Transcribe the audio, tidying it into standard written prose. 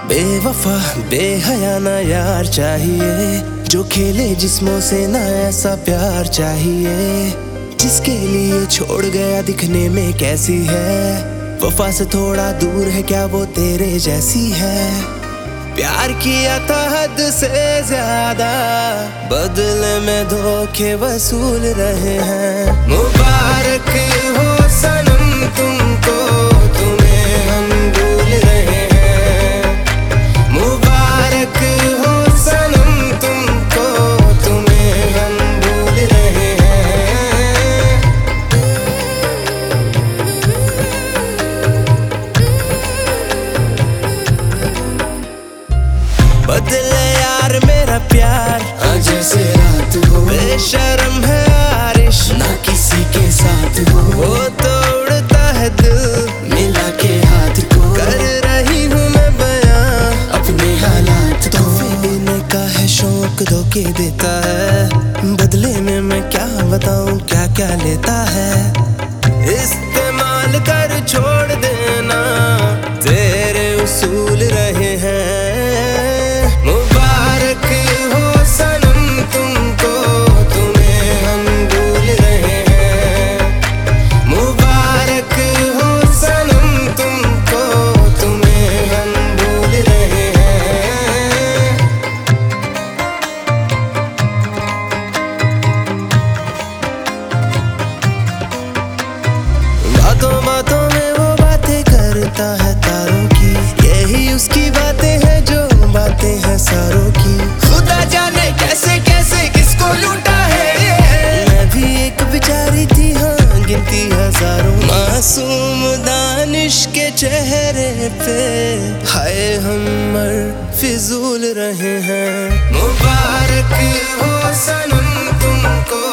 बेवफा बेहया ना यार चाहिए, जो खेले जिस्मों से ना ऐसा प्यार चाहिए। जिसके लिए छोड़ गया दिखने में कैसी है, वफा से थोड़ा दूर है क्या वो तेरे जैसी है। प्यार किया था हद से ज्यादा, बदले में धोखे वसूल रहे हैं। मुबारक हो सनम तुमको, तुम्हें हम भूल रहे हैं। मुबारक हो सनम तुमको, तुम्हें हम भूल रहे हैं। बदले यार मेरा प्यार जैसे रात हो, बेशर्म है आरिश ना किसी के साथ हो। वो तो उड़ता है दिल मिला के हाथ को, कर रही हूँ मैं बयां अपने हालात को। देने का है शौक धोखे देता है, बदले में मैं क्या बताऊं क्या क्या लेता है। इस्तेमाल कर छोड़ देना तेरे उसूल रहे हैं। मुबारक हो सनम तुमको, तुम्हें हम भूल रहे हैं। मुबारक हो सनम तुमको, तुम्हें हम भूल रहे हैं। बातों बातों में वो बातें करता है तारों की, यही उसकी बातें हैं जो बातें हैं सारों की। खुदा जाने कैसे कैसे किसको लूटा है, मैं भी एक बेचारी थी हाँ गिनती हजारों। मासूम दानिश के चेहरे पे हाय हम मर फिजूल रहे हैं। मुबारक हो सनम तुमको,